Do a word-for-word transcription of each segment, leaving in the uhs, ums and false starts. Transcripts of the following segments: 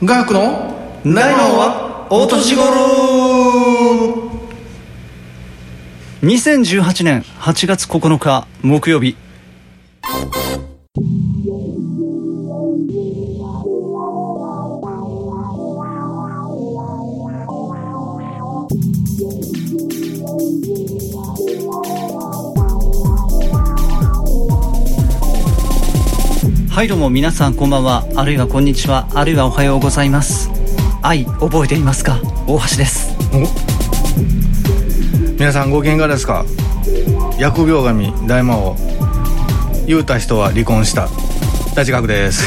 ガークの大魔王はお年頃。 にせんじゅうはちねんはちがつここのか木曜日、はい、どうも皆さんこんばんは、あるいはこんにちは、あるいはおはようございます。愛覚えていますか？大橋です。 皆さんご機嫌がですか？疫病神大魔王言うた人は離婚した大地学です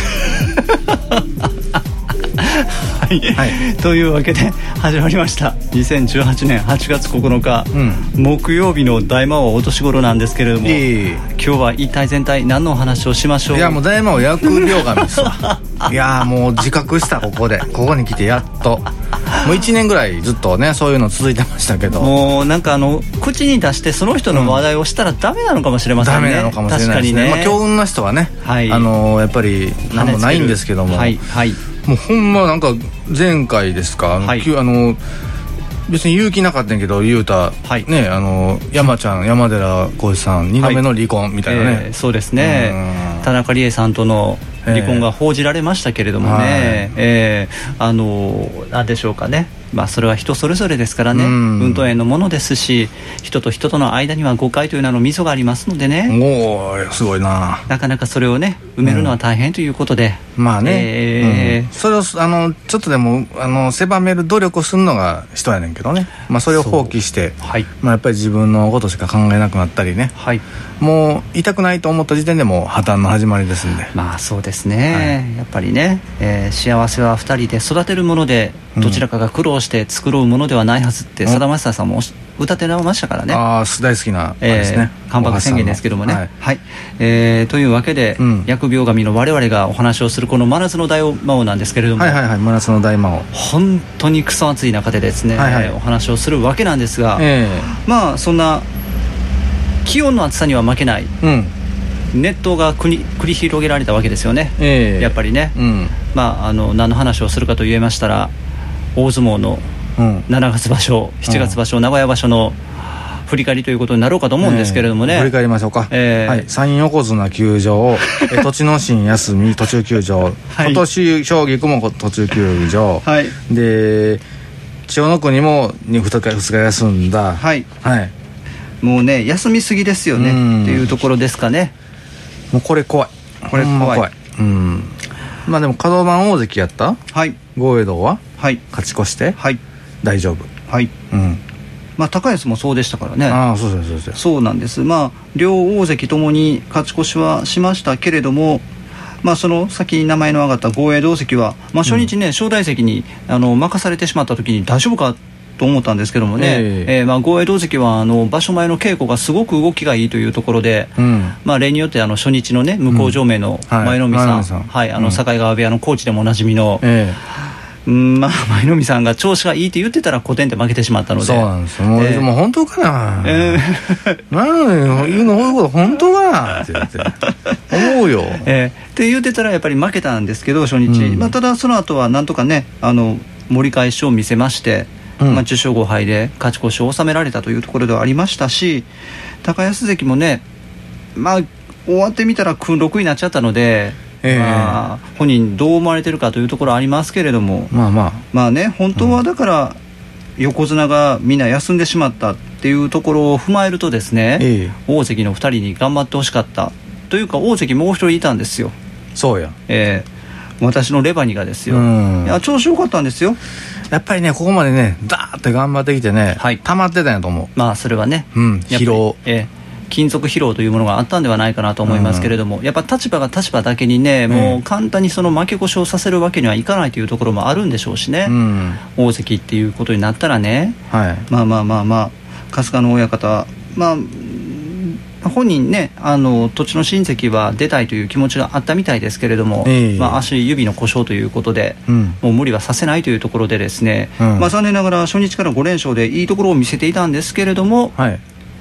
はい、はい、というわけで始まりましたにせんじゅうはちねんはちがつここのか、うん、木曜日の大魔王お年頃なんですけれども、いい今日は一体全体何のお話をしましょう。 いやもう大魔王疫病神ですわいやもう自覚した。ここでここに来てやっともういちねんぐらいずっとねそういうの続いてましたけど、 もうなんかあの口に出してその人の話題をしたらダメなのかもしれませんね、 うん、ダメなのかもしれないですね。確かにね、まあ、強運な人はね、はい、あのー、やっぱり何もないんですけども、はいはい、もうほんまなんか前回ですか、はい、あの別に勇気なかったんやけど言うた、はい、ね、あの山ちゃん山寺宏一さんにどめの離婚みたいなね、はい、 えー、そうですね、田中理恵さんとの離婚が報じられましたけれどもね、えーえー、あの何でしょうかね、まあ、それは人それぞれですからね、運動縁のものですし、人と人との間には誤解という名の溝がありますのでね、 おーすごいな、 なかなかそれをね埋めるのは大変ということで、 うん、まあね、えーうん、それをあのちょっとでもあの狭める努力をするのが人やねんけどね、まあ、それを放棄して、はい、まあ、やっぱり自分のことしか考えなくなったりね、はい、もう痛くないと思った時点でもう破綻の始まりですんで、 まあそうですね、はい、やっぱりね、えー、幸せはふたりで育てるものでどちらかが苦労して作ろうものではないはずってさだまさしさんも歌ってましたからね。 ああ大好きなあれですね、 えー、関白宣言ですけどもね、はい、はい、えー、というわけで、うん、疫病神の我々がお話をするこの真夏の大魔王なんですけれども、 はいはいはい、真夏の大魔王、 本当にクソ暑い中でですね、はいはい、お話をするわけなんですが、えー、まあそんな気温の暑さには負けない、うん、熱湯が繰り、繰り広げられたわけですよね、えー、やっぱりね、うん、まあ、あの何の話をするかと言いましたら、大相撲のしちがつ場所、しちがつ場所、名古屋場所の振り返りということになろうかと思うんですけれどもね、 えー、振り返りましょうか、えーはい、三横綱休場栃ノ心休み途中休場、はい、今年将棋も途中休場、はい、で千代の国もふつか休んだ、はいはい、 もうね休みすぎですよねっていうところですかね。 もうこれ怖い、これ怖い、怖い、うん、まあでも角番大関やった、はい、豪栄道は、はい、勝ち越して、はい、大丈夫、はい、うん、 まあ、高安もそうでしたからね。 ああそうそうそうそう、 そうなんです。まあ両大関ともに勝ち越しはしましたけれども、まあ、その先に名前の挙がった豪栄道関は、まあ、初日ね、うん、正代関にあの任されてしまった時に大丈夫かと思ったんですけどもね、えーえーまあ、豪栄道関はあの場所前の稽古がすごく動きがいいというところで、うん、まあ、例によってあの初日のね向正面の舞の海さん、うん、はい、はい、あの境川部屋のコーチでもおなじみの、えーうん、まあ、舞の海さんが調子がいいって言ってたら古典で負けてしまったので、 そうなんですよ、もう、えー、でも本当かな、えー、なん言うのこういうこと本当かなって言って思うよ、 えー、って言ってたらやっぱり負けたんですけど初日、うん、まあ、ただその後はなんとかねあの盛り返しを見せまして、うん、まあ、じゅっしょうごはいで勝ち越しを収められたというところではありましたし、高安関もね、まあ、終わってみたらろくいになっちゃったので、えーまあ、本人どう思われてるかというところはありますけれども、まあまあまあね、本当はだから横綱がみんな休んでしまったっていうところを踏まえるとですね、えー、大関のふたりに頑張ってほしかったというか、大関もう一人いたんですよ。 そうや、 えー、私のレバニがですよ、いや調子良かったんですよ。 やっぱりねここまでねダーって頑張ってきてね、はい、溜まってたんやと思う。 まあそれはね、うん、疲労、えー金属疲労というものがあったんではないかなと思いますけれども、うん、やっぱ立場が立場だけにね、もう簡単にその負け越しをさせるわけにはいかないというところもあるんでしょうしね、うん、大関っていうことになったらね、はい、まあまあまあまあ春日の親方、まあ本人ね、あの栃ノ心関は出たいという気持ちがあったみたいですけれども、えーまあ、足指の故障ということで、うん、もう無理はさせないというところでですね、うん、まあ、残念ながら初日からごれんしょうでいいところを見せていたんですけれども、はい、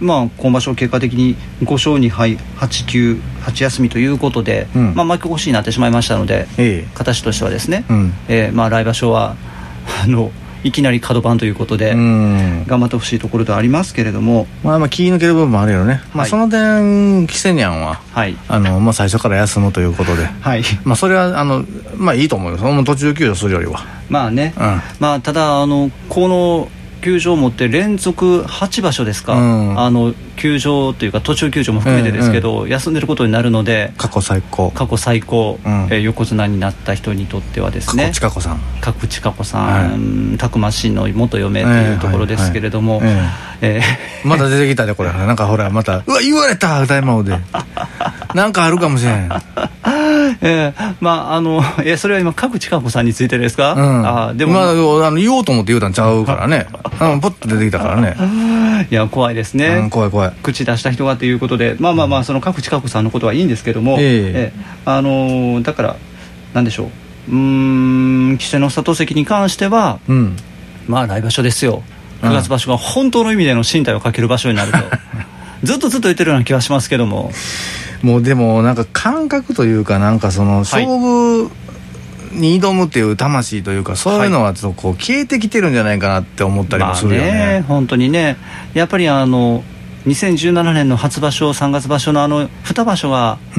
まあ、今場所結果的にごしょうにはいはちきゅうはち休みということで、うんまあ、負け越しになってしまいましたので、ええ、形としてはですね、うんえーまあ、来場所はあのいきなり角番ということで頑張ってほしいところではありますけれども、 まあ、まあ気抜ける部分もあるよね、まあ、はい、その点キセニャンは、はいあのまあ、最初から休むということで、はいまあ、それはあの、まあ、いいと思うよ、その途中休場するよりは。 まあね、うんまあ、ただあのこの休場をもって連続はちばしょですか、うん、あの休場というか途中休場も含めてですけど、うんうん、休んでることになるので過去最高過去最高、うんえー、横綱になった人にとってはですね、 角地佳子さん角地佳子さん、はい、たくましの元嫁というところですけれども、えーはいはいえー、また出てきたねこれなんかほらまたうわ言われた大魔王でなんかあるかもしれんえー、まああのえそれは今角地佳子さんについてですか、うん、 あでも、まあ、あの言おうと思って言うたんちゃうからねうん、ポッと出てきたからねいや怖いですね、 うん、怖い怖い口出した人がということでまあまあまあその角地佳子さんのことはいいんですけども、えーえー、あのー、だからなんでしょううーん稀勢の里関に関しては、うん、まあ来場所ですよくがつ場所が本当の意味での身体をかける場所になるとずっとずっと言ってるような気がしますけどももうでもなんか感覚というかなんかその勝負、はいに挑むっていう魂というかそういうのはちょっとこう消えてきてるんじゃないかなって思ったりもするよね、まあ、ね本当にねやっぱりあのにせんじゅうななねんの初場所さんがつ場所のあのに場所が、うん、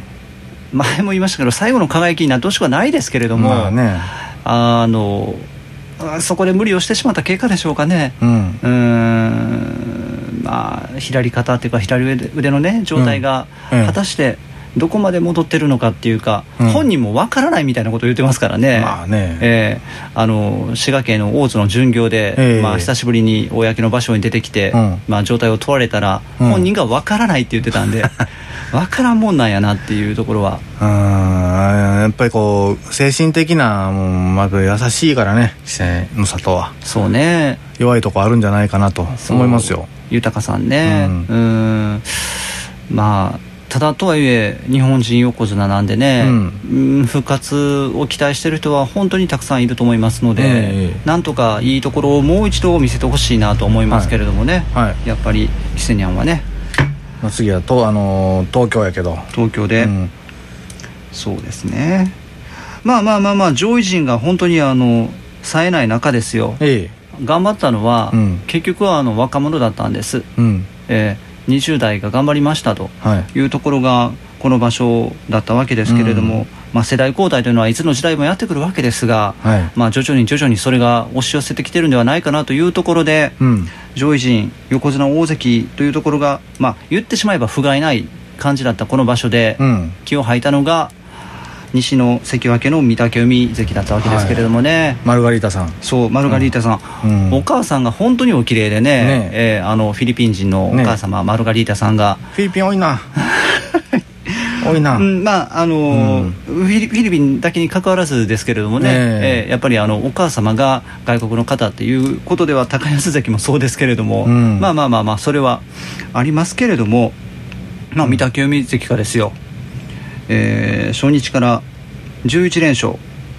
前も言いましたけど最後の輝きになってほしくはないですけれども、まあね、あのそこで無理をしてしまった結果でしょうかね、うん、うーんまあ左肩っていうか左腕のね状態が果たして、うんうんどこまで戻ってるのかっていうか、うん、本人もわからないみたいなことを言ってますからね、まあねえー、あの滋賀県の大津の巡業で、えーまあ、久しぶりに公の場所に出てきて、うんまあ、状態を問われたら、うん、本人がわからないって言ってたんでわからんもんなんやなっていうところはうんやっぱりこう精神的なもう、まあ、優しいからね稀勢の里はそうね弱いとこあるんじゃないかなと思いますよ豊さんね、うん、うんまあただとはいえ日本人横綱なんでね、うん、復活を期待している人は本当にたくさんいると思いますので、えー、なんとかいいところをもう一度見せてほしいなと思いますけれどもね、はいはい、やっぱりキセニャンはね、 まあ、次はと、あのー、東京やけど東京で、うん、そうですねまあまあまあまあ上位陣が本当にあの冴えない中ですよ、えー、頑張ったのは、うん、結局はあの若者だったんです、うんえーにじゅう代が頑張りましたというところがこの場所だったわけですけれども、うんまあ、世代交代というのはいつの時代もやってくるわけですが、はいまあ、徐々に徐々にそれが押し寄せてきてるんではないかなというところで、うん、上位陣横綱大関というところが、まあ、言ってしまえば不甲斐ない感じだったこの場所で、うん、気を吐いたのが西の関脇の御嶽海関だったわけですけれどもね、はい、 マルガリータさんそうマルガリータさん、うん、お母さんが本当にお綺麗でね、ねえー、あのフィリピン人のお母様、ね、マルガリータさんがフィリピン多いな多いな、 うん、まああの、うん、フィリ、フィリピンだけに関わらずですけれどもね、ねえー、やっぱりあのお母様が外国の方っていうことでは高安関もそうですけれども、うん、まあまあまあまあそれはありますけれども、まあ、御嶽海関がですよ、えー、初日からじゅういちれんしょう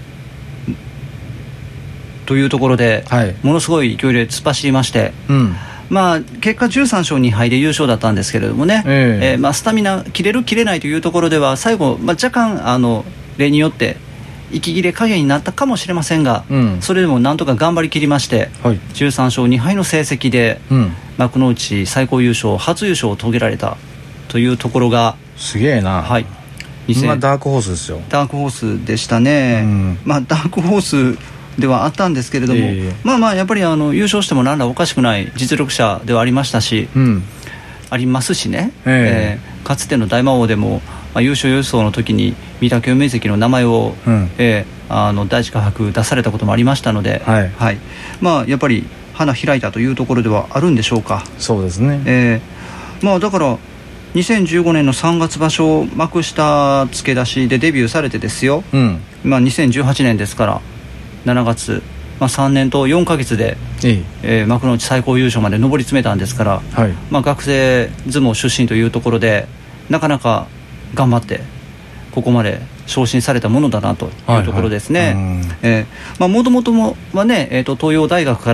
というところで、はい、ものすごい勢いで突っ走りまして、うんまあ、結果じゅうさんしょうにはいで優勝だったんですけれどもね、えーえーまあ、スタミナ切れる切れないというところでは最後、まあ、若干あの例によって息切れ加減になったかもしれませんが、うん、それでもなんとか頑張り切りまして、はい、じゅうさんしょうにはいの成績で、うん、幕内最高優勝初優勝を遂げられたというところがすげえな、はいまあ、ダークホースですよダークホースでしたね、うんまあ、ダークホースではあったんですけれども、えー、まあまあやっぱりあの優勝しても何らおかしくない実力者ではありましたし、うん、ありますしね、えーえー、かつての大魔王でも、まあ、優勝予想の時に御嶽海関の名前を、うんえー、あの第一画伯出されたこともありましたので、はいはい、まあやっぱり花開いたというところではあるんでしょうか。 そうですね、 えー、まあだからにせんじゅうごねんのさんがつ場所を幕下付け出しでデビューされてですよ、うんまあ、にせんじゅうはちねんですからしちがつ、まあ、さんねんとよんかげつで、えええー、幕内最高優勝まで上り詰めたんですから、はいまあ、学生相撲出身というところでなかなか頑張ってここまで昇進されたものだなというところですね。もともとはね、えー、と東洋大学から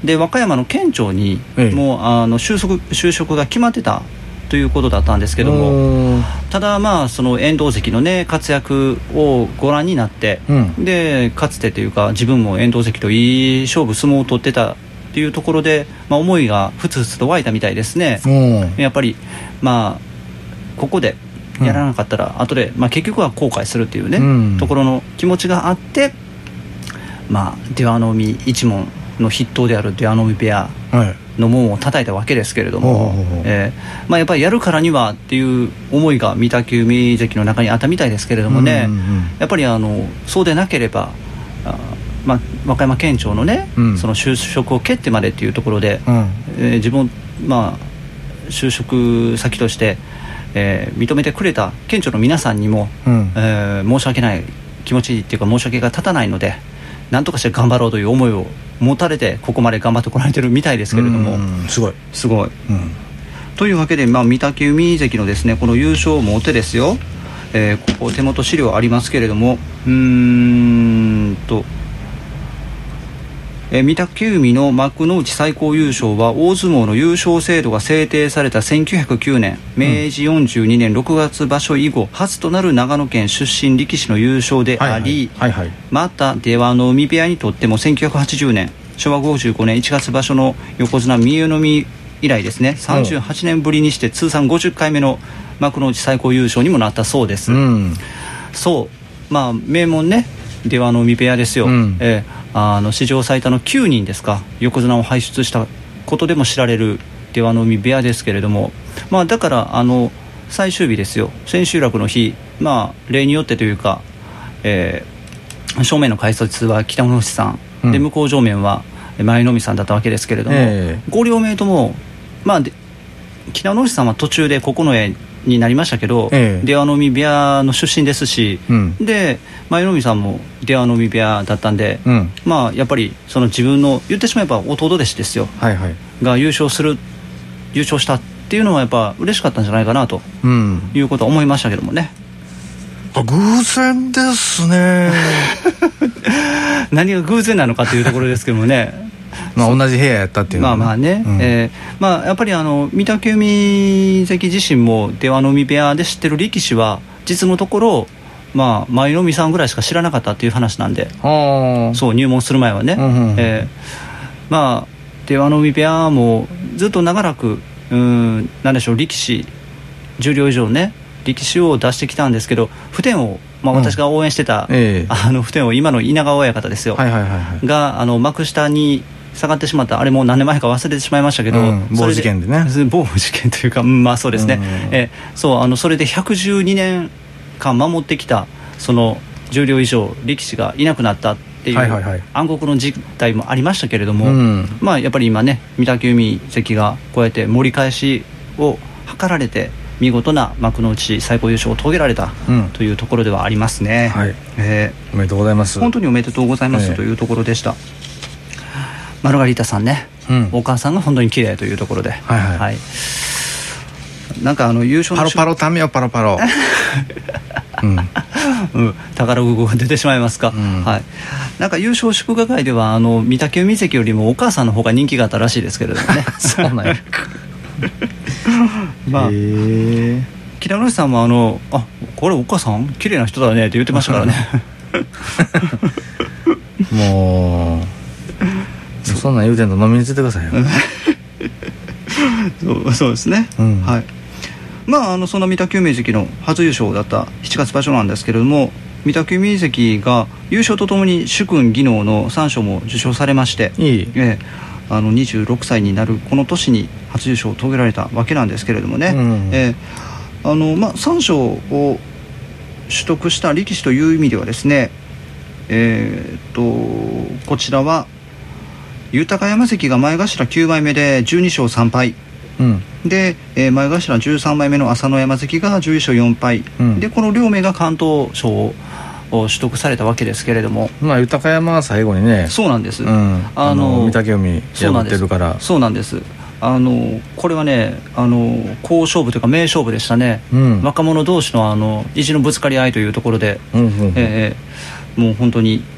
で和歌山の県庁にもう、ええ、あの就職、就職が決まってたということだったんですけども、ただまあその遠藤関のね活躍をご覧になって、うん、でかつてというか自分も遠藤関といい勝負相撲を取ってたっていうところで、まあ、思いがふつふつと湧いたみたいですね。やっぱりまあここでやらなかったら後で、まあ、結局は後悔するっていうね、うん、ところの気持ちがあって、まあ出羽海一門の筆頭である出羽海部屋の門を叩いたわけですけれども、はいえーまあ、やっぱりやるからにはっていう思いが御嶽海関の中にあったみたいですけれどもね、うんうんうん、やっぱりあのそうでなければあ、まあ、和歌山県庁のね、うん、その就職を蹴ってまでっていうところで、うんえー、自分、まあ、就職先として、えー、認めてくれた県庁の皆さんにも、うんえー、申し訳ない気持ちっていうか申し訳が立たないのでなんとかして頑張ろうという思いを持たれてここまで頑張ってこられてるみたいですけれども、 うんすごいすごい、うん、というわけで、まあ、御嶽海関のですねこの優勝をもってですよ、えー、ここ手元資料ありますけれどもうーんとえー、御嶽海の幕内最高優勝は大相撲の優勝制度が制定されたせんきゅうひゃくきゅうねんめいじよんじゅうにねんろくがつ場所以後初となる長野県出身力士の優勝であり、はいはいはいはい、また出羽海部屋にとってもせんきゅうひゃくはちじゅうねんしょわごじゅうごねんいちがつ場所の横綱三重のみ以来ですねさんじゅうはちねんぶりにして通算ごじゅっかいめの幕内最高優勝にもなったそうです、うん、そうまあ名門ね出羽海部屋ですよ、うんえーあの史上最多のきゅうにんですか横綱を輩出したことでも知られる出羽海部屋ですけれども、まあ、だからあの最終日ですよ千秋楽の日、まあ、例によってというか、えー、正面の解説は北野さん、うん、で向こう正面は前の海さんだったわけですけれども、えー、ご両名とも、まあ、北野さんは途中で九重になりましたけど、ええ、出羽海部屋の出身ですし、うん、で舞の海さんも出羽海部屋だったんで、うん、まあやっぱりその自分の言ってしまえば弟弟子ですよ、はいはい、が優勝する優勝したっていうのはやっぱ嬉しかったんじゃないかなと、うん、いうことは思いましたけどもね。 偶然ですね何が偶然なのかというところですけどもねまあ同じ部屋やったっていうのは、ね、 まあまあね、うんえーまあ、やっぱりあの御嶽海関自身も出羽海部屋で知ってる力士は実のところ、まあ、舞の海さんぐらいしか知らなかったっていう話なんでそう入門する前はね、うんうんえー、まあ出羽海部屋もずっと長らくうんなんでしょう力士十両以上ね力士を出してきたんですけど普天をまあ、私が応援してた、うんええ、あの普天を今の稲川親方ですよ、はいはいはいはい、があの幕下に下がってしまったあれも何年前か忘れてしまいましたけど、うん、 某事件でね某事件というか、うん、まあそうですね、うんえそうあのそれでひゃくじゅうにねんかん守ってきたその十両以上力士がいなくなったっていう、はいはいはい、暗黒の実態もありましたけれども、うん、まあやっぱり今ね御嶽海関がこうやって盛り返しを図られて見事な幕内最高優勝を遂げられたというところではありますね、うんはいえー、おめでとうございます。 本当におめでとうございます、えー、というところでした。マルガリータさんね、うん、お母さんが本当に綺麗というところで、はいはいはい、なんかあの優勝のパロパロタミオパロパロ、 うんうん、宝語が出てしまいますか、うんはい、なんか優勝祝賀会ではあの御嶽海関よりもお母さんの方が人気があったらしいですけれどもねそうなんやまあ、北野さんもあのあこれお母さん綺麗な人だねって言ってましたからねもうそんなん言うてんと飲みについてくださいよそう、そうですね、うんはい、まああのそんな御嶽海関の初優勝だったしちがつ場所なんですけれども御嶽海関が優勝とともに主君技能のさん賞も受賞されましていい、えーあのにじゅうろくさいになるこの年に初優勝を遂げられたわけなんですけれどもね、うんえーあのまあ、さん賞を取得した力士という意味ではですね、えー、っとこちらは豊山関が前頭きゅうまいめでじゅうにしょうさんぱい、うん、で、えー、前頭じゅうさんまいめの朝乃山関がじゅういっしょうよんぱい、うん、でこの両名が関東賞を取得されたわけですけれども、 まあ、豊山は最後にねそうなんです、うん、 あの御嶽海破ってるからそうなんですあのこれはねあの好勝負というか名勝負でしたね、うん、若者同士のあの意地のぶつかり合いというところで、うんうんうんえー、もう本当に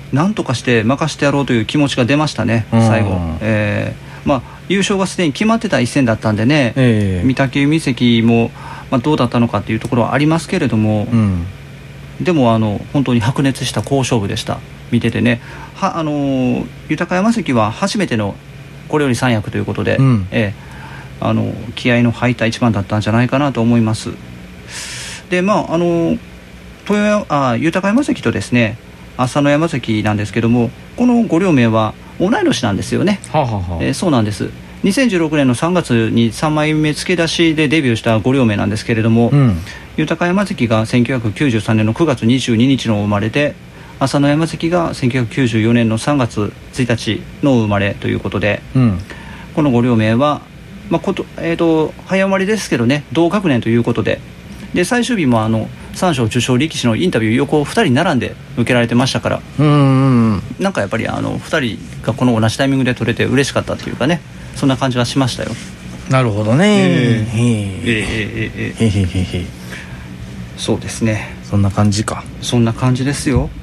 なんとかして任せてやろうという気持ちが出ましたね、最後、えーまあ、優勝がすでに決まってた一戦だったんでね、えー、御嶽海関も、まあ、どうだったのかというところはありますけれども、うん、でもあの本当に白熱した好勝負でした。見ててね、はあの豊山関は初めてのこれより三役ということで、うん、えー、あの気合いの入った一番だったんじゃないかなと思います。で、まああの豊あ豊山関とですね朝乃山関なんですけども、このご両名は同い年なんですよね。はあはあ、えー、そうなんです。にせんじゅうろくねんのさんがつにさんまいめ付け出しでデビューしたご両名なんですけれども、うん、豊山関がせんきゅうひゃくきゅうじゅうさんねんのくがつにじゅうににちの生まれで、朝乃山関がせんきゅうひゃくきゅうじゅうよねんのさんがつついたちの生まれということで、うん、このご両名は、まあことえー、と早生まれですけどね、同学年ということで、で最終日もあの三賞受賞力士のインタビュー横をふたり並んで受けられてましたから、うんうんうん、なんかやっぱりあのふたりがこの同じタイミングで取れて嬉しかったというかね、そんな感じはしましたよ。 なるほどね。えー、えー、 えー、えー、えー、えー、えー、そうですね、 そんな感じか。そんな感じですよ。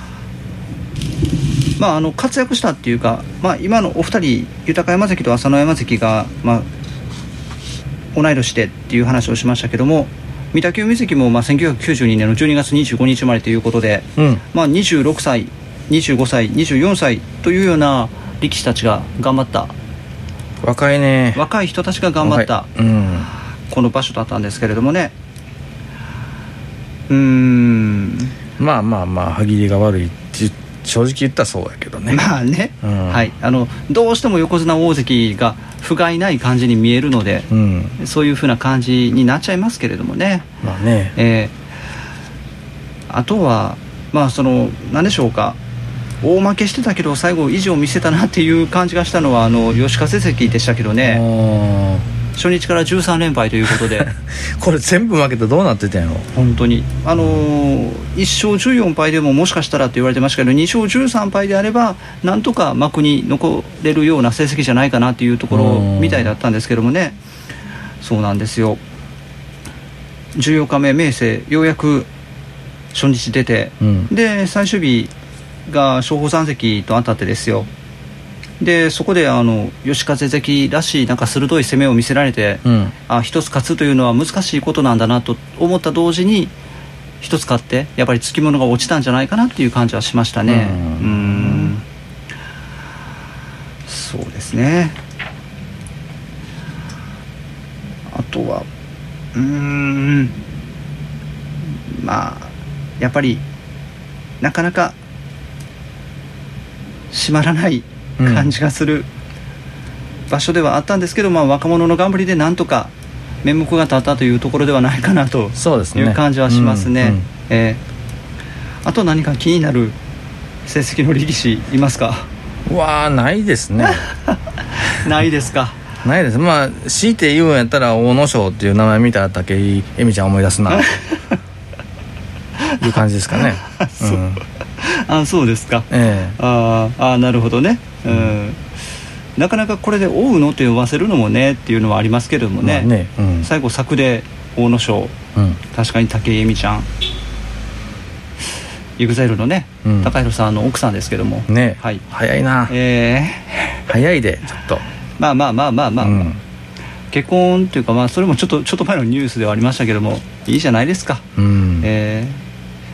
まあ、あの活躍したっていうか、まあ、今のお二人豊山関と朝乃山関が、まあ、同い年でっていう話をしましたけども、御嶽海関もまあせんきゅうひゃくきゅうじゅうにねんのじゅうにがつにじゅうごにち生まれということで、うん、まあ、にじゅうろくさいにじゅうごさいにじゅうよんさいというような力士たちが頑張った、 若いね、 若い人たちが頑張った、うん、この場所だったんですけれどもね。うーん、 まあまあまあ歯切りが悪いって正直言ったらそうやけどね。 まあね、うん、はい、あのどうしても横綱大関が不甲斐ない感じに見えるので、うん、そういう風な感じになっちゃいますけれどもね。まあね、えー、あとはまあその何でしょうか、大負けしてたけど最後意地を見せたなっていう感じがしたのはあの吉風関でしたけどね。初日からじゅうさんれんぱいということでこれ全部負けてどうなってたんやろ本当に。あのー、いっしょうじゅうよんぱいでももしかしたらって言われてましたけど、にしょうじゅうさんぱいであればなんとか幕に残れるような成績じゃないかなっていうところみたいだったんですけどもね。そうなんですよ。じゅうよっかめ明生ようやく初日出て、うん、で最終日が松鳳山関と当たってですよ。でそこであの吉風関らしいなんか鋭い攻めを見せられて、うん、あ一つ勝つというのは難しいことなんだなと思った同時に、一つ勝ってやっぱりつきものが落ちたんじゃないかなっていう感じはしましたね。うん、うーん、そうですね。あとはうーんまあやっぱりなかなか締まらない感じがする場所ではあったんですけど、まあ、若者の頑張りでなんとか面目が立ったというところではないかなという感じはしますね。えー、あと何か気になる成績の力士いますか？ うわー、ないですねないですか？ ないです。まあ強いて言うんやったら阿武咲っていう名前見たら武井絵美ちゃん思い出すないう感じですかね。 そう、うん、あそうですか、えー、ああなるほどね、うんうん、なかなかこれで追うのって呼ばせるのもねっていうのはありますけれども ね,、まあね、うん、最後作で大野将、うん、確かに武井絵美ちゃん イグザイル のね、うん、高弘さんの奥さんですけどもね、はい、早いな、えー、早いでちょっとまあまあまあまあまあ、うん、結婚っていうか、まあそれもちょっとちょっと前のニュースではありましたけども、いいじゃないですか、うん、えー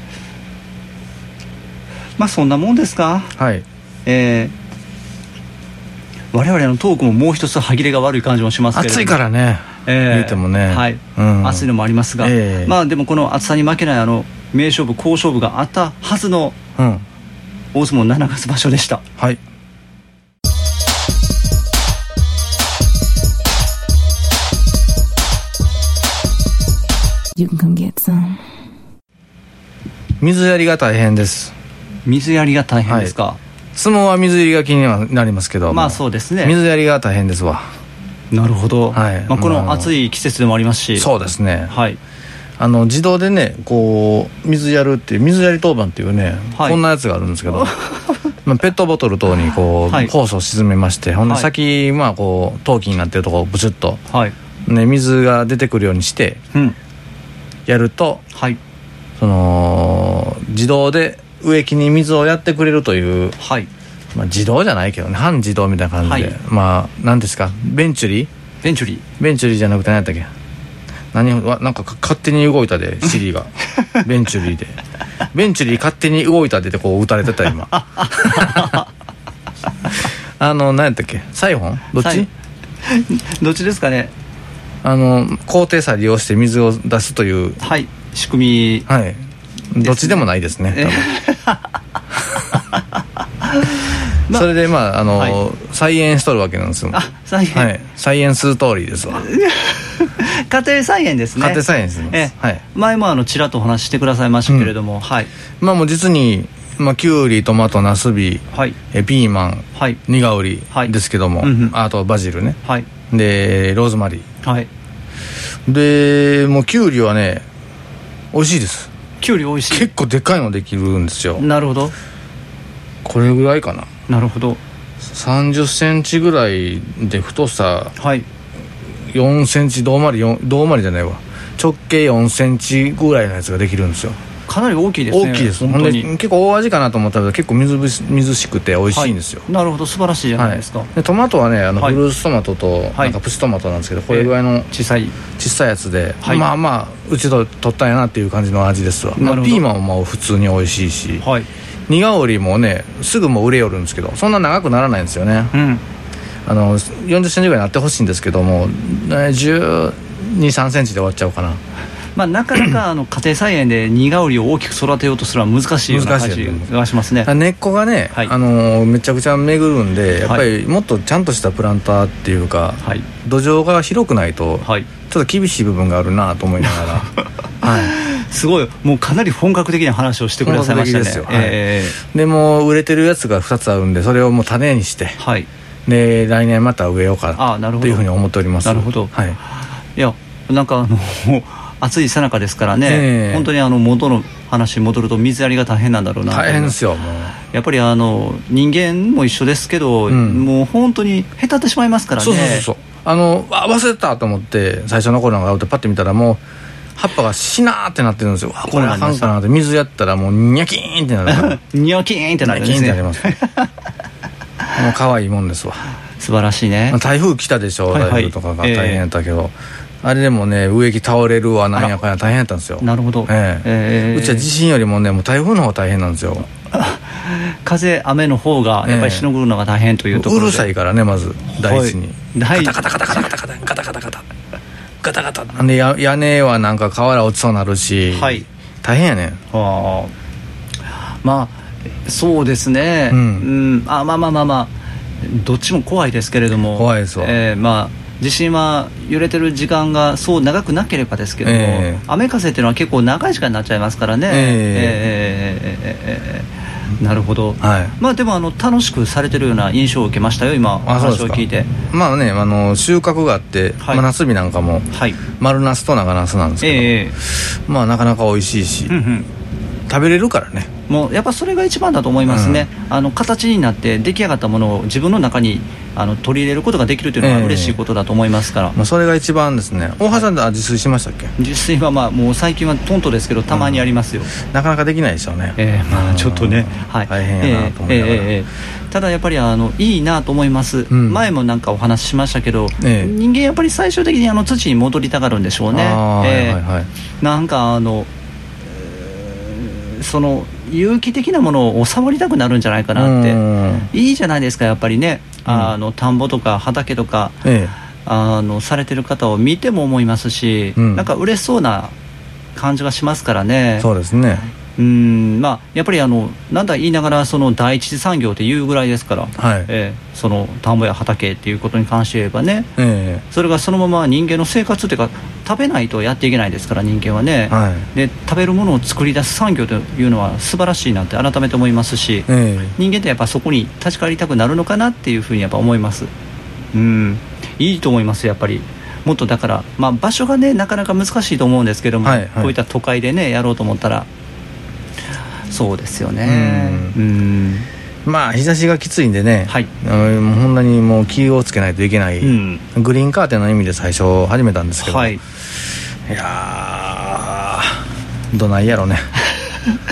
まあそんなもんですか。はい、えー、我々のトークももう一つ歯切れが悪い感じもしますけど、 暑いからね、えー、言うてもね、 はい、うん、暑いのもありますが、えー、まあでもこの暑さに負けないあの名勝負好勝負があったはずの、うん、大相撲しちがつ場所でした。はい。 You can come get some. 水やりが大変です。 水やりが大変ですか。はい、 相撲は水やりが気にはなりますけど、 まあそうですね、 水やりが大変ですわ。 なるほど、はい、まあ、この暑い季節でもありますし、 そうですね、はい、あの自動でねこう水やるっていう水やり当番っていうね、はい、こんなやつがあるんですけどまあペットボトル等にこう、はい、ホースを沈めまして、ほんで先、はい、まあこう陶器になってるところをブチュッと、はい、ね、水が出てくるようにしてやると、うん、はい、その自動で植木に水をやってくれるという、 はい、 まあ、自動じゃないけどね、半自動みたいな感じで、はい、まあ何ですか、ベンチュリーベンチュリーベンチュリーじゃなくて何やったっけ、何なんか勝手に動いたでシリがベンチュリーでベンチュリー勝手に動いたでってこう打たれてた今あの何やったっけ、サイフォンどっちどっちですかね、 あの高低差利用して水を出すという、 はい、仕組み、 はい、どっちでもないですね、まあ、それでまああの、はい、菜園しとるわけなんですよ。 あ、菜園、 はい、菜園する通りですわ家庭菜園ですね。 家庭菜園ですね、 え、はい、前もあのちらっとお話してくださいましたけれども、うん、はい、 まあもう実に、まあ、きゅうり、トマト、ナスビ、はい、えピーマン、はい、ニガウリですけども、はい、うんうん、あとバジルね、はい、でローズマリー、はい、でもうきゅうりはね美味しいです。 きゅうり美味しい、 結構でかいのできるんですよ。 なるほど、 これぐらいかな。 なるほど、 さんじゅっセンチぐらいで太さ、はい、よんセンチ、胴回り胴回りじゃないわ、直径よんセンチぐらいのやつができるんですよ。 かなり大きいですね。 大きいです。本当に結構大味かなと思ったら結構水水しくて美味しいんですよ、 はい、なるほど、素晴らしいじゃないですか、はい、 でトマトはね、あのはい、 フルーツトマトとなんかプチトマトなんですけど、はい、これぐらいの小さい小さいやつで、 はい、 まあまあうちと取ったんやなっていう感じの味ですわ。まあ、ピーマンも普通に美味しいし、はい、ニガウリもねすぐもう売れよるんですけど、そんな長くならないんですよね、うん、あのよんじゅっセンチぐらいになってほしいんですけども、じゅうに、さんセンチで終わっちゃうかな。 まあ、なかなかあの家庭菜園でニガウリを大きく育てようとするのは難しいような感じがしますね。 根っこがね、はい、あのめちゃくちゃ巡るんで、やっぱりもっとちゃんとしたプランターっていうか、はい、土壌が広くないと、はい、ちょっと厳しい部分があるなと思いながら、はい、 すごい、もうかなり本格的な話をしてくださいましたね。 本格的ですよ、はい、えー、でも売れてるやつがふたつあるんで、それをもう種にして、はい、で来年また植えようかというふうに思っております。 なるほど、 はい、 いやなんかあの暑いさなかですからね、えー、本当にあの元の話に戻ると水やりが大変なんだろうな。 大変ですよ。もうやっぱりあの人間も一緒ですけど、うん、もう本当にへたってしまいますからね。 そうそうそうそう、あのあ忘れたと思って最初の頃なんかパッて見たらもう葉っぱがしなーってなってるんですよ。これあかんかなって、水やったらもうニャキーンってなるニャキーンってなるんですね。 ニャキーンってなりますもう可愛いもんですわ。 素晴らしいね。 台風来たでしょ、はいはい、台風とかが大変やったけど、えー、あれでもね植木倒れるわなんやかんや大変やったんですよ。 なるほど、 えーえー、うちは地震よりもねもう台風の方が大変なんですよ。 風雨の方がやっぱりしのぐのが大変というところで、 うるさいからね、まず第一に、 はい、 ガタガタガタガタガタガタガタガタガタガタガタガタで、や屋根はなんか瓦落ちそうになるし、はい、大変やねん。 あまあそうですね、うん、うん、あまあまあまあまあどっちも怖いですけれども、 怖いですわ、 えー、まあ地震は揺れてる時間がそう長くなければですけども、えー、雨風っていうのは結構長い時間になっちゃいますからね、えーえーえーえーなるほど、はい、まあでもあの楽しくされてるような印象を受けましたよ、今お話を聞いて。 まあね、あの収穫があって、はい、まあ、ナスビなんかも、はい、丸ナスと長ナスなんですけど、えー、まあなかなか美味しいし、うんうん、食べれるからね。 もうやっぱそれが一番だと思いますね、うん、あの形になって出来上がったものを自分の中にあの取り入れることができるというのは嬉しいことだと思いますから、えーまあ、 それが一番ですね。大橋さんは自炊しましたっけ？ 自炊はまあもう最近はトントですけどたまにありますよ、 うん、なかなかできないですよね、 えーまあ、ちょっとね、はい、 大変やなと思いながら、えーえー、ただやっぱりあのいいなと思います、うん、前もなんかお話ししましたけど、えー、人間やっぱり最終的にあの土に戻りたがるんでしょうね。あ、えーはいはいはい、なんかあのその有機的なものを触りたくなるんじゃないかなって。いいじゃないですかやっぱりね、うん、あの田んぼとか畑とか、ええ、あのされてる方を見ても思いますし、うん、なんか嬉しそうな感じがしますからね。 そうですね。 うん、まあ、やっぱりあのなんだ言いながらその第一次産業っていうぐらいですから、はい、えー、その田んぼや畑っていうことに関して言えばね、えー、それがそのまま人間の生活というか食べないとやっていけないですから人間はね、はい、で食べるものを作り出す産業というのは素晴らしいなって改めて思いますし、えー、人間ってやっぱそこに立ち返りたくなるのかなっていうふうにやっぱ思います。うん、いいと思いますやっぱり。もっとだから、まあ、場所がねなかなか難しいと思うんですけども、はいはい、こういった都会でねやろうと思ったらそうですよね。うん、うん、 まあ日差しがきついんでね、はい、うん、ほんなにもう気をつけないといけない、うん、グリーンカーテンの意味で最初始めたんですけど、はい、いやーどないやろね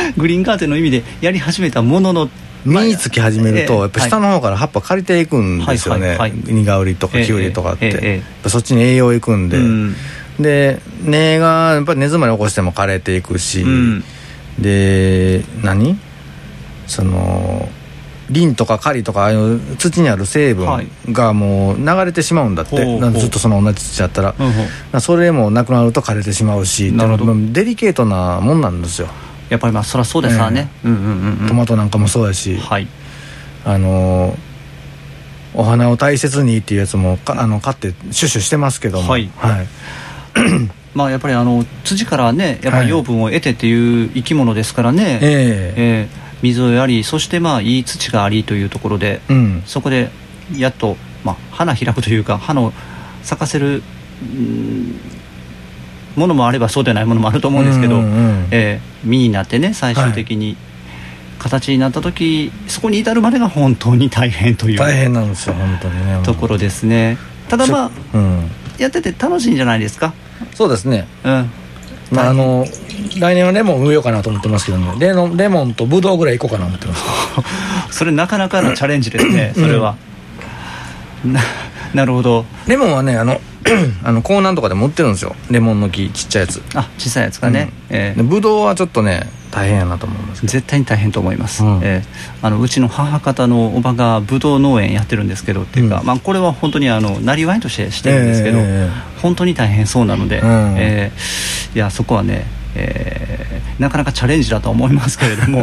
グリーンカーテンの意味でやり始めたものの実につき始めるとやっぱ下の方から葉っぱ借りていくんですよね、ニガウリとかキュウリとかって、えーえーえー、そっちに栄養いくんで、うん、で根がやっぱり根詰まり起こしても枯れていくし、うん、で何そのリンとかカリとかああいう土にある成分がもう流れてしまうんだって、はい、なんずっとその同じ土だったら、うん、それもなくなると枯れてしまうし、なるほど、デリケートなもんなんですよやっぱり。まあそりゃそうですわね、 うんうんうんうん、トマトなんかもそうやし、はい、あのお花を大切にっていうやつもかあの買ってシュッシュしてますけども、はい、はい、 まあやっぱりあの土からねやっぱり養分を得てっていう生き物ですからね、はい、えーえー、水をやりそしてまあいい土がありというところで、うん、そこでやっと、まあ、花開くというか花を咲かせる、うんものもあればそうでないものもあると思うんですけど、うんうんうん、えー、実になってね最終的に形になった時、はい、そこに至るまでが本当に大変という大変なんですよ本当にねところですね。ただまあ、うん、やってて楽しいんじゃないですか。 そうですね、うん、まあ、あの来年はレモン植えようかなと思ってますけどね、レモン、レモンとブドウぐらいいこうかなと思ってますそれなかなかのチャレンジですねそれは、うん、な, なるほど。 レモンはねあのあの港南とかでも売ってるんですよ、レモンの木ちっちゃいやつ。 あ、小さいやつがね、 うん、えー、ブドウはちょっとね大変やなと思います。 絶対に大変と思います、うん、えー、あのうちの母方のおばがブドウ農園やってるんですけどっていうか、うん、まあ、これは本当にあのなりわいとしてしてるんですけど、えー、本当に大変そうなので、うん、えー、いやそこはね、えー、なかなかチャレンジだと思いますけれども、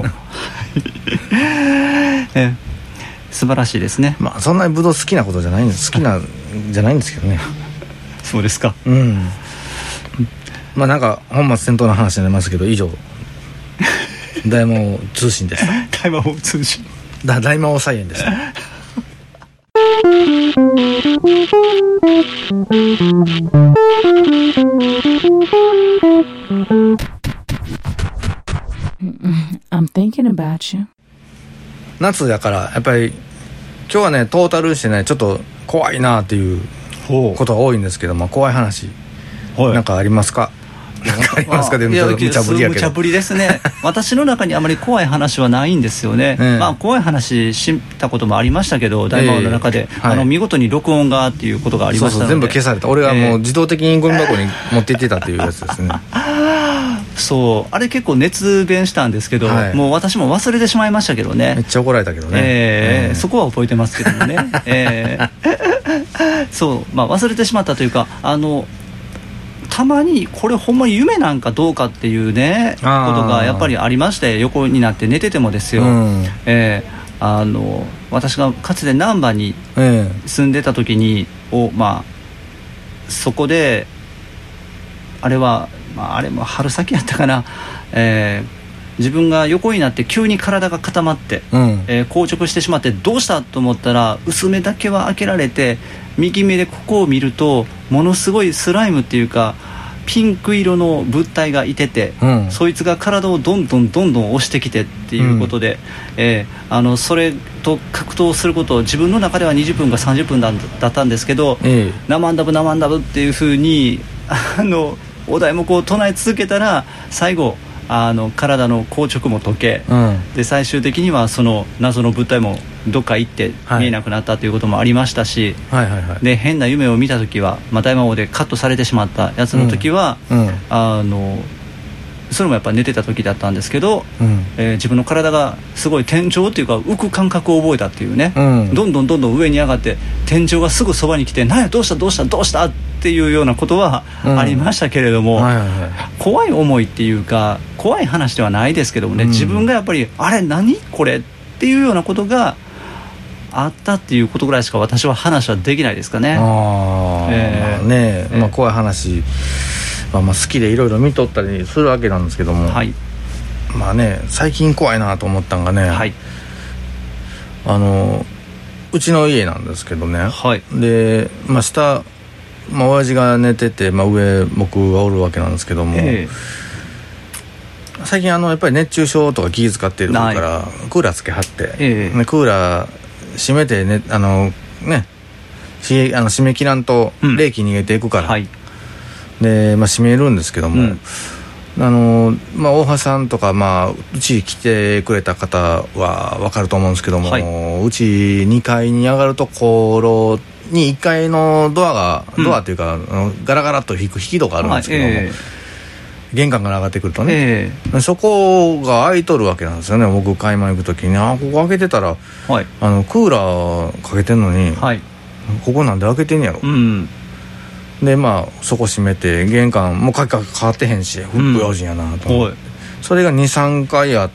えー、素晴らしいですね。 まあそんなにブドウ好きなことじゃないんです好きなじゃないんですけどねそうですか。 うん。まあなんか本末転倒な話になりますけど、以上大魔王通信でした大魔王通信だ大魔王菜園でした I'm thinking about you. 夏だからやっぱり今日はねトータルしてねちょっと怖いなっていうことが多いんですけども、怖い話なんかありますか？なんかありますか？でも無茶ぶりやけど。無茶ぶりですね私の中にあまり怖い話はないんですよね、えーまあ、怖い話したこともありましたけど大魔王の中で、えーはい、あの見事に録音がっていうことがありましたので、 そうそう全部消された。俺はもう自動的にゴミ箱に持って行ってたっていうやつですねそうあれ結構熱弁したんですけど、はい、もう私も忘れてしまいましたけどね。 めっちゃ怒られたけどね、 えーえー、そこは覚えてますけどもね、えー、そう、まあ、忘れてしまったというかあのたまにこれほんまに夢なんかどうかっていうねことがやっぱりありまして、横になって寝ててもですよ、うん、えー、あの私がかつて難波に住んでた時に、えー、おまあそこであれは、まあ、あれも春先やったかな、えー、自分が横になって急に体が固まって、うん、えー、硬直してしまってどうしたと思ったら薄目だけは開けられて右目でここを見るとものすごいスライムっていうかピンク色の物体がいてて、うん、そいつが体をどんどんどんどん押してきてっていうことで、うん、えー、あのそれと格闘することを自分の中ではにじゅっぷんかさんじゅっぷんだったんですけど、えー、ナマンダブナマンダブっていう風にあのお題もこう唱え続けたら最後あの体の硬直も解け、うん、で最終的にはその謎の物体もどっか行って見えなくなったということもありましたし、はいはいはいはい、で変な夢を見た時は、まあ、大魔王でカットされてしまったやつの時は、うんうん、あのそれもやっぱ寝てた時だったんですけど、うん、えー、自分の体がすごい天井っていうか浮く感覚を覚えたっていうね、うん、どんどんどんどん上に上がって天井がすぐそばに来て何やどうしたどうしたどうしたっていうようなことはありましたけれども、うん、はいはいはい、怖い思いっていうか怖い話ではないですけどもね、うん、自分がやっぱりあれ何これっていうようなことがあったっていうことぐらいしか私は話はできないですかね。 あ、えー、まあね、えーまあ、怖い話まあ、まあ好きでいろいろ見とったりするわけなんですけども、はい、まあね最近怖いなと思ったんがね、はい、あのうちの家なんですけどね、はい、で、まあ、下、まあ、親父が寝てて、まあ、上僕がおるわけなんですけども、えー、最近あのやっぱり熱中症とか気遣ってるからクーラーつけはって、えー、クーラー閉めてね、あのねしあの閉め切らんと冷気逃げていくから、うん、はい、で、まあ、閉めるんですけども、うん、 あのまあ、大橋さんとか、まあ、うち来てくれた方は分かると思うんですけども、はい、うちにかいに上がるところにいっかいのドアが、うん、ドアというかガラガラっと引く引き戸があるんですけども、はいえー、玄関から上がってくるとね、えー、そこが開いとるわけなんですよね。僕買い物行く時にあここ開けてたら、はい、あのクーラーかけてんのに、はい、ここなんで開けてんやろ、うんでまあそこ閉めて玄関もう鍵かかってへんし不用心やなと思って、うん、それが にさんかいあって、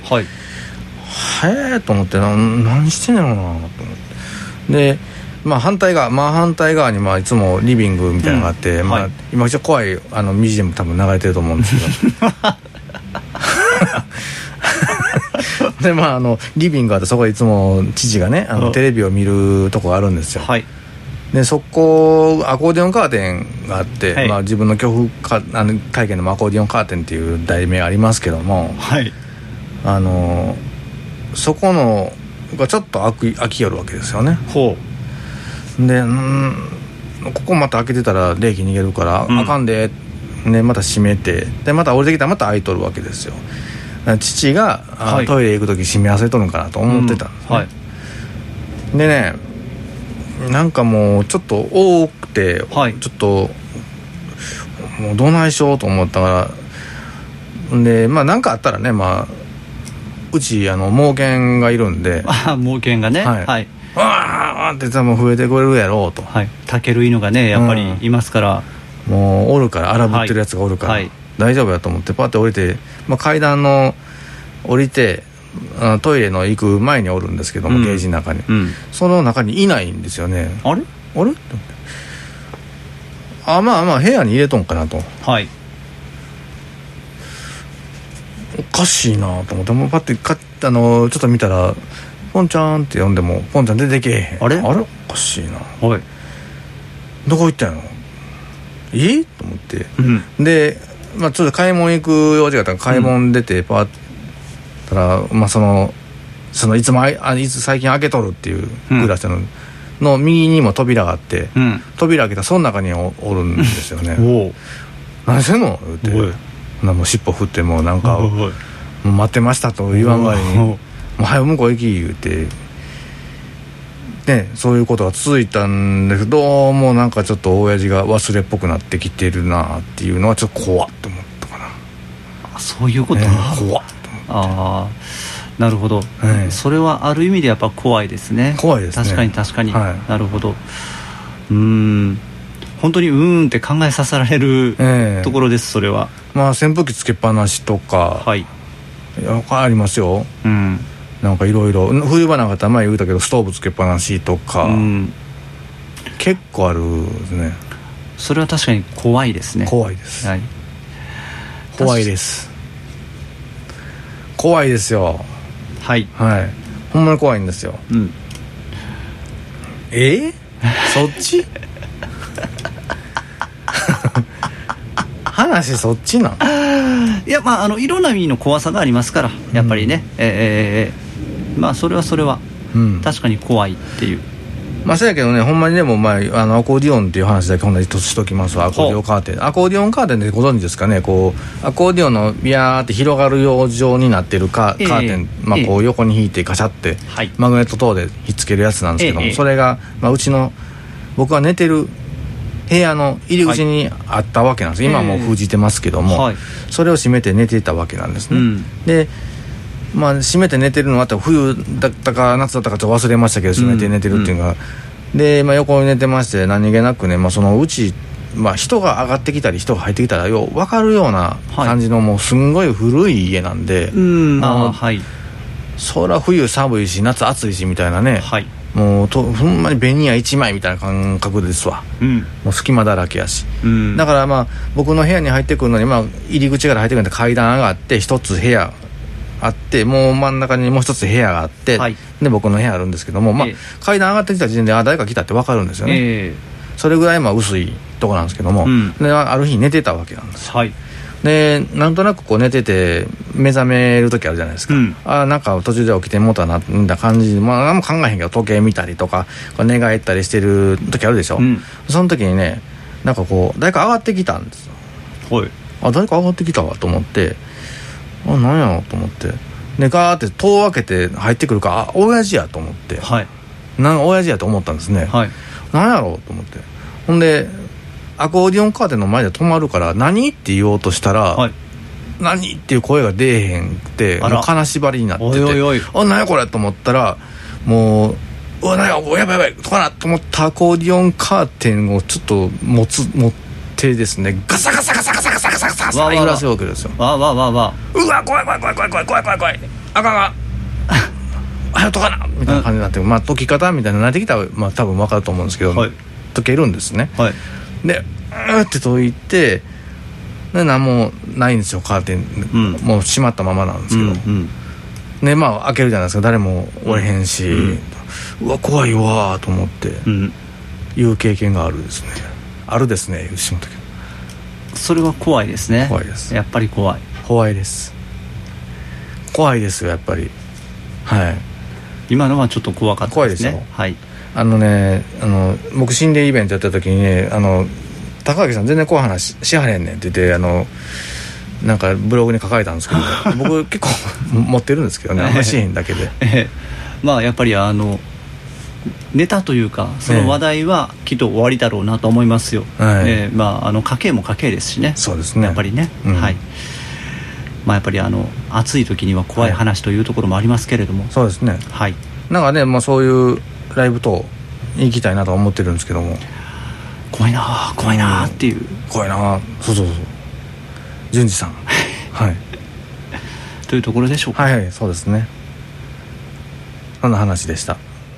はい、へえと思ってな何してんやろうなと思ってで、まあ、反対側まあ反対側にまあいつもリビングみたいなのがあって、うんまあはい、今ちょっと怖いあの ビージーエム 多分流れてると思うんですけどでまああのリビングがあってそこでいつも父がねあのテレビを見るとこがあるんですよ、はいでそこアコーディオンカーテンがあって、はいまあ、自分の恐怖かあの体験でもアコーディオンカーテンっていう題名ありますけども、はい、あのそこのがちょっと開き、開きよるわけですよね。ほうでんここまた開けてたら冷気逃げるから、うん、あかんで、ね、また閉めてでまた降りてきたらまた開いとるわけですよ。父が、はい、トイレ行く時閉め忘れとるんかなと思ってたんですね、うんはい、でねなんかもうちょっと多くて、はい、ちょっともうどないしようと思ったからでまあ何かあったらねまあうちあの猛犬がいるんであ猛犬がねはい、はい、 わーって多分増えてくれるやろうとはいたける犬がねやっぱりいますから、 うん、もうおるから荒ぶってるやつがおるから、はい、大丈夫やと思ってパッて降りて、まあ、階段の降りてトイレの行く前におるんですけども、うん、ゲージの中に、うん、その中にいないんですよね。 あれあれあまあまあ部屋に入れとんかなとはいおかしいなと思ってもうパッてかあのちょっと見たらポンちゃんって呼んでもポンちゃん出てけえへん。 あれあれおかしいなはいどこ行ったんやろえと思って、うん、で、まあ、ちょっと買い物行く用事があったから買い物出てパッてたら、まあ、そのそのいつもあいつ最近開けとるっていうグラスの、うん、の右にも扉があって、うん、扉開けたらその中に お, おるんですよねお何してんのってもう尻尾振ってもうなんかもう待ってましたと言わんがりにもう早く向こう行き言うてねそういうことが続いたんですけどどうもなんかちょっと親父が忘れっぽくなってきてるなっていうのはちょっと怖っと思ったかな。 あそういうこと、ね、 怖っああなるほど、はい、それはある意味でやっぱ怖いですね。 怖いですね確かに確かに、はい、なるほどうーん本当にうーんって考えさせられる、えー、ところですそれは。 まあ扇風機つけっぱなしとか、はい、ありますよ、うん、なんかいろいろ冬場なんかたまに言うたけどストーブつけっぱなしとか、うん、結構あるですね。 それは確かに怖いですね。 怖いです、はい、怖いです怖いですよはいはいほんまに怖いんですよ、うん、えー、そっち話そっちなんいやまああのいろんな意味の怖さがありますからやっぱりね、うん、えー、まあそれはそれは、うん、確かに怖いっていうまあそうやけどねほんまにでも、まあ、あのアコーディオンっていう話だけほんなにとしときますわ。アコーディオンカーテンアコーディオンカーテンでご存知ですかね。こうアコーディオンのビヤーって広がるよう状になってるカ, カーテン、えーまあ、こう横に引いてガシャって、えー、マグネット等でひっつけるやつなんですけども、えー、それが、まあ、うちの僕が寝てる部屋の入り口にあったわけなんです、はい、今はもう封じてますけども、はい、それを閉めて寝ていたわけなんですね、うん、でまあ閉めて寝てるのは冬だったか夏だったかちょっと忘れましたけど閉めて寝てるっていうのが、うんうん、で、まあ、横に寝てまして何気なくね、まあ、そのうち、まあ、人が上がってきたり人が入ってきたらよう分かるような感じの、はい、もうすんごい古い家なんで、うんあはい、そら冬寒いし夏暑いしみたいなね、はい、もうとほんまにベニヤいちまいみたいな感覚ですわ、うん、もう隙間だらけやし、うん、だからまあ僕の部屋に入ってくるのに、まあ、入り口から入ってくるのに階段上がって一つ部屋あってもう真ん中にもう一つ部屋があって、はい、で僕の部屋あるんですけども、まあえー、階段上がってきた時点であ誰か来たって分かるんですよね、えー、それぐらいまあ薄いとこなんですけども、うん、である日寝てたわけなんですよ、はい、でなんとなくこう寝てて目覚める時あるじゃないですか、うん、あなんか途中で起きてもうたなみたいな感じで、まあ、何も考えへんけど時計見たりとかこう寝返ったりしてる時あるでしょ、うん、その時にねなんかこう誰か上がってきたんですよ、はい、 あ誰か上がってきたわと思って、あ何やろと思ってでガーって戸を開けて入ってくるか、あ親父やと思って、はい、なんか親父やと思ったんですね、はい、何やろうと思って、ほんでアコーディオンカーテンの前で止まるから何って言おうとしたら、はい、何っていう声が出えへんくて、もう金縛りになってて、おいおいおい、あ何やこれと思ったら、もううわ何ややばいやばいとかなと思ったアコーディオンカーテンをちょっと持つ持ってですね、ガサガサガサガサガサガサガサガサ揺らせるわけですよ。 わわわわうわ怖い怖い怖い怖い怖い怖い怖い怖いあかんあかんあやとかなみたいな感じになって、うん、まあ解き方みたいになってきたら、まあ、多分分かると思うんですけど、はい、解けるんですね、はい、でうーって解いてで何もないんですよカーテン、うん、もう閉まったままなんですけど、うんうん、でまあ開けるじゃないですか、誰もおれへんし、うん、うわ怖いわと思って、うん、いう経験があるですねあるですね言ってしまったけど、 それは怖いですね。 怖いです、 やっぱり怖い怖いです怖いですよやっぱり。はい、 今のはちょっと怖かったですね。 怖いですよ、 はい、 あのねあの僕心霊イベントやった時にね、あの高木さん全然怖い話しはれんねんって言って、あのなんかブログに書かれたんですけど僕結構持ってるんですけどね、あんまりしへんだけで、ええ、 まあやっぱりあのネタというかその話題はきっと終わりだろうなと思いますよ、はいえーまあ、あの家計も家計ですしね。 そうですねやっぱりね、うんはいまあ、やっぱりあの暑い時には怖い話というところもありますけれども、はい、 そうですね、 はい、 なんかね、まあ、そういうライブ等行きたいなと思ってるんですけども、 怖いな怖いなっていう、 うん、怖いなそうそうそう淳二さんはいというところでしょうか。 はいはいそうですね、そんな話でした。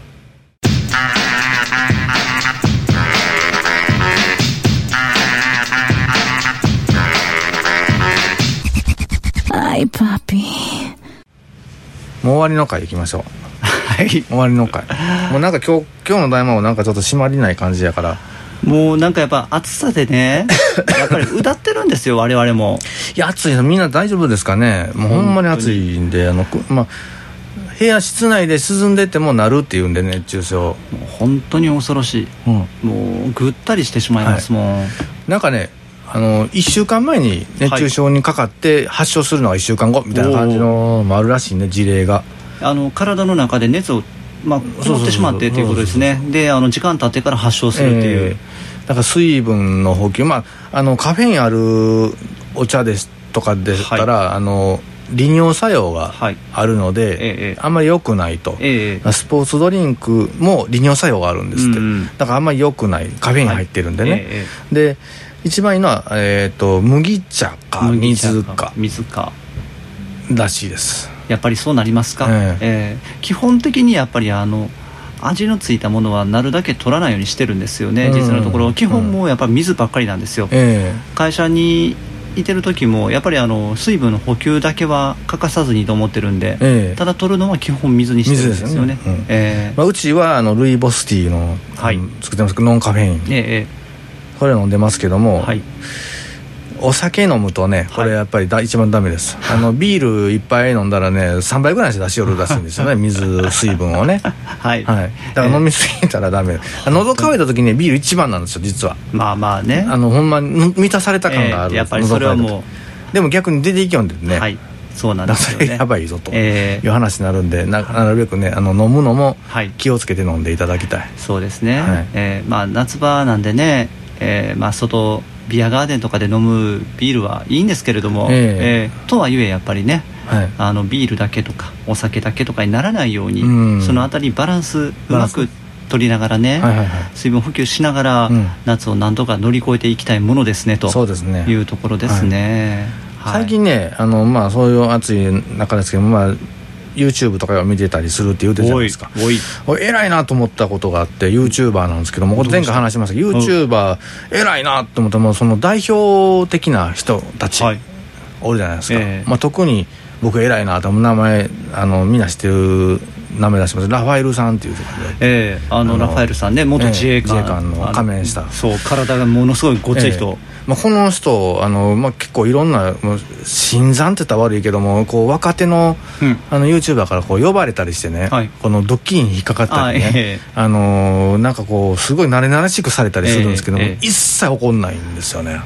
はい、パピー。 もう終わりの回行きましょう。 はい。終わりの回。もうなんか今日今日の大魔王なんかちょっと締まりない感じやから。 もうなんかやっぱ暑さでね、やっぱり歌ってるんですよ我々も。 いや暑いのみんな大丈夫ですかね。もうほんまに暑いんで、あのまあ部屋室内で涼んでてもなるっていうんで熱中症。 もう本当に恐ろしい。うん、もうぐったりしてしまいますもん。はい、 なんかね。あのいっしゅうかんまえに熱中症にかかって発症するのがいっしゅうかんごみたいな感じのもあるらしいね、事例が。 あの体の中で熱を、まあ、こもってしまってということですね。であの時間経ってから発症するっていう、えー、だから水分の補給、まあ、あのカフェインあるお茶ですとかでしたら、はい、あの利尿作用があるので、はいえー、あんまり良くないと、えー、スポーツドリンクも利尿作用があるんですって、うん、だからあんまり良くないカフェイン入ってるんでね、はいえー、で一番いいのは、えー、と麦茶か水か水からしいです。 やっぱりそうなりますか、えーえー、基本的にやっぱりあの味のついたものはなるだけ取らないようにしてるんですよね、うん、実のところ基本もうやっぱり水ばっかりなんですよ、えー、会社にいてる時もやっぱりあの水分の補給だけは欠かさずにと思ってるんで、えー、ただ取るのは基本水にしてるんですよね。う、うんえーまあ、うちはあのルイボスティーの、はい、作ってますノンカフェイン、えーこれ飲んでますけども、はい、お酒飲むとねこれやっぱりだ、はい、一番ダメです。あのビールいっぱい飲んだらねさんばいぐらいして出しよるらしいんですよね水水分をね、はいはい、だから飲みすぎたらダメ、えー、喉乾いた時にビール一番なんですよ実は。まあまあねあのほんまに満たされた感がある、 えー、やっぱりそれはもうでも逆に出ていきよんでね、 はいそうなんですよね、 やばいぞという話になるんで、えー、な, なるべくねあの飲むのも気をつけて飲んでいただきたい、はい、 そうですね、はいえーまあ、夏場なんでねえーまあ、外ビアガーデンとかで飲むビールはいいんですけれども、えーえー、とはいえやっぱりね、はい、あのビールだけとかお酒だけとかにならないように、うん、そのあたりバランスうまく取りながらね、はいはいはい、水分補給しながら、うん、夏を何とか乗り越えていきたいものですねとそうですねいうところですね、 はいはい、最近ねあの、まあ、そういう暑い中ですけど、まあYouTube とかを見てたりするって言うてるじゃないですか。おい偉いなと思ったことがあって YouTuber なんですけども、これ前回話しました YouTuber 偉いなと思ったらもうその代表的な人たちおるじゃないですか、はいえーまあ、特に僕偉いなと名前あのみんな知ってる名前出しますラファエルさんっていうところで、 えー、あのラファエルさんね元自衛官、 えー、自衛官の仮面したそう体がものすごいごっつい人、えーまあ、この人あの、まあ、結構いろんなもう新参って言ったら悪いけどもこう若手 の,、うん、あの YouTuber からこう呼ばれたりしてね、はい、このドッキリに引っかかったりね あ、えー、あのなんかこうすごい慣れ慣れしくされたりするんですけども、えーえー、一切怒んないんですよね。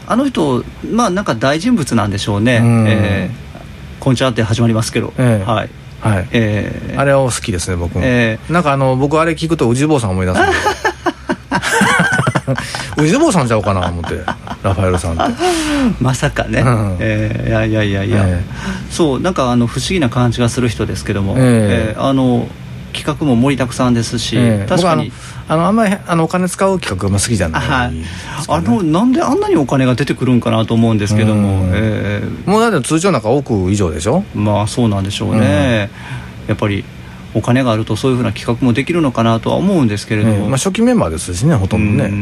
あの人まあなんか大人物なんでしょうね、うんえー、こんにちはって始まりますけど、 えー、 はいはいえー、あれは好きですね僕も、えー、なんかあの僕あれ聞くと宇治坊さん思い出すんで宇治坊さんちゃうかな思ってラファエルさんってまさかね、うんえー、いやいやいやいや、えー、そうなんかあの不思議な感じがする人ですけども、えーえー、あの企画も盛りだくさんですし、えー、確かにあのあんまりあのお金使う企画が好きじゃない、はいね、 あのなんであんなにお金が出てくるんかなと思うんですけども、 えー、もうだって通常なんか億以上でしょ。 まあそうなんでしょうね、うん、やっぱりお金があるとそういうふうな企画もできるのかなとは思うんですけれども、えーまあ、 初期メンバーですしねほとんどね。うん、うん、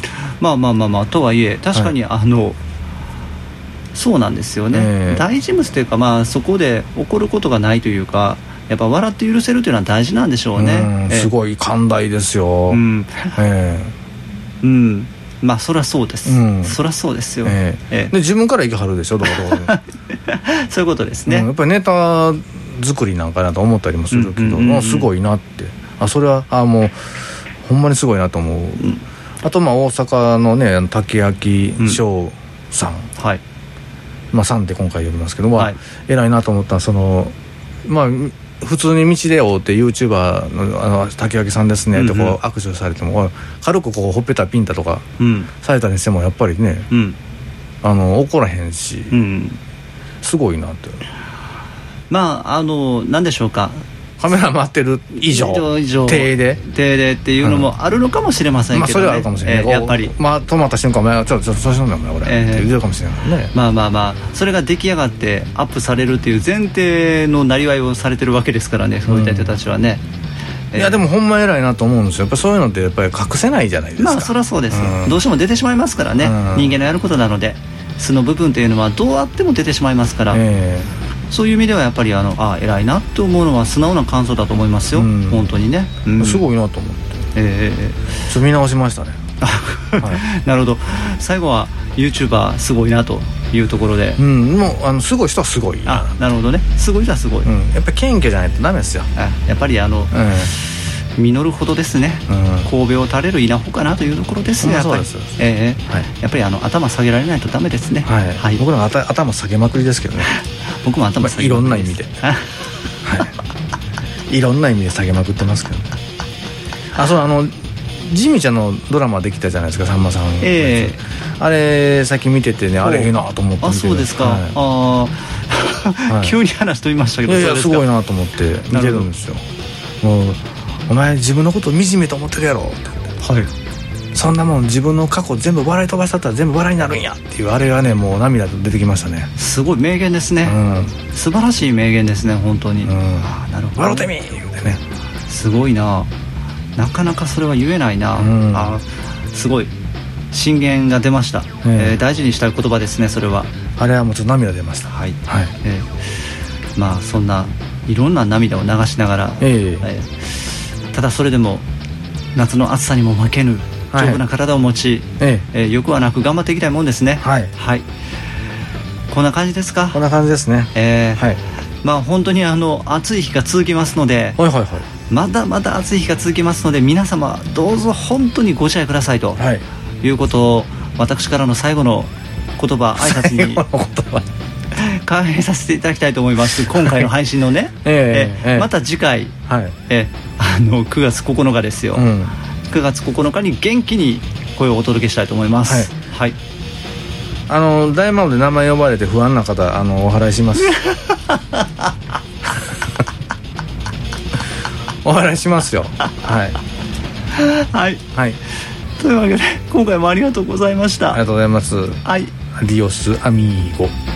まあまあまあまあとはいえ確かにあの、はい、そうなんですよね、えー、大人物というか、まあ、そこで起こることがないというかやっぱ笑って許せるというのは大事なんでしょうね。うん、 えー、すごい寛大ですよ。うん、 えー、うんまあそりゃそうです、うん、そりゃそうですよ、 えーえー、で自分から行きはるでしょどこどこそういうことですね、 うん、やっぱりネタ作りなんかなと思ったりもするけど、うんうんうんうん、すごいなってあそれはあもうほんまにすごいなと思う、うん、あとまあ大阪のね竹焼翔さん、うんはいまあ、さんって今回呼びますけど、はい、偉いなと思ったそのまあ普通に道で会うて YouTuber の, あの竹脇さんですねってこう握手されても、うんうん、軽くこうほっぺたピンタとかされたりしてもやっぱりね、うん、あの怒らへんし、うん、すごいなって。 まああの何でしょうかカメラ回ってる以上手で手でっていうのもあるのかもしれませんけどね、 うんまあ、それはあるかもしれない、 えー、やっぱりまあ止まった瞬間ちょっとちょっと調子乗んだよ俺、えー、って言うかもしれないね。 まあまあまあそれが出来上がってアップされるっていう前提のなりわいをされてるわけですからねそういった人たちはね、 うんえー、いやでもほんま偉いなと思うんですよ。やっぱそういうのってやっぱり隠せないじゃないですか。 まあそりゃそうです、うん、どうしても出てしまいますからね、うん、人間のやることなので素の部分というのはどうあっても出てしまいますから、えーそういう意味ではやっぱりあのあ偉いなと思うのは素直な感想だと思いますよ、うん、本当にね、 うん、すごいなと思って、えー、ちょっと見直しましたねはい、なるほど最後は YouTuber すごいなというところで、 うん、もうあのすごい人はすごいあなるほどねすごい人はすごい、 うん、やっぱり謙虚じゃないとダメですよ。 あやっぱりあの、うん、実るほどですね、うん、神戸を垂れる稲穂かなというところですね、やっぱり、えーはい、やっぱりあの頭下げられないとダメですね、 はいはい、僕らは頭下げまくりですけどね僕も頭下げまくりです、 まあ、いろんな意味で、はい、いろんな意味で下げまくってますけどね。あそうあのジミちゃんのドラマできたじゃないですかさんまさん、えー、あれさっき見ててねあれええなと思って見て。 あそうですか、はい、あ、はい、急に話飛びましたけどいやいや す, すごいなと思って見てるんですよ。もうお前自分のことを惨めと思ってるやろって、はい、そんなもん自分の過去全部笑い飛ばしたったら全部笑いになるんやっていうあれがねもう涙出てきましたね。 すごい名言ですね、うん、素晴らしい名言ですね本当に、うん、あなるほど笑うてみ言うてねすごいななかなかそれは言えないな、うん、あすごい進言が出ました、えーえー、大事にしたい言葉ですねそれは。 あれはもうちょっと涙出ました。 はい、はいえー、まあそんないろんな涙を流しながら、えーえー、ただそれでも夏の暑さにも負けぬ丈夫な体を持ち、はいえー、欲はなく頑張っていきたいもんですね。はい、はい、こんな感じですか。 こんな感じですね、 えーはい、まあ本当にあの暑い日が続きますので、はいはいはい、まだまだ暑い日が続きますので皆様どうぞ本当にご自愛くださいと、はい、いうことを私からの最後の言葉挨拶に関係させていただきたいと思います。今回の配信のね、えーえー、また次回、はいえー、あのくがつここのかですよ、うん、くがつここのかに元気に声をお届けしたいと思います。はい、はい、 あの大魔王で名前呼ばれて不安な方あのお払いしますお払いしますよ。はいはい、はい、というわけで今回もありがとうございました。 ありがとうございます。 はい、 アディオスアミーゴ。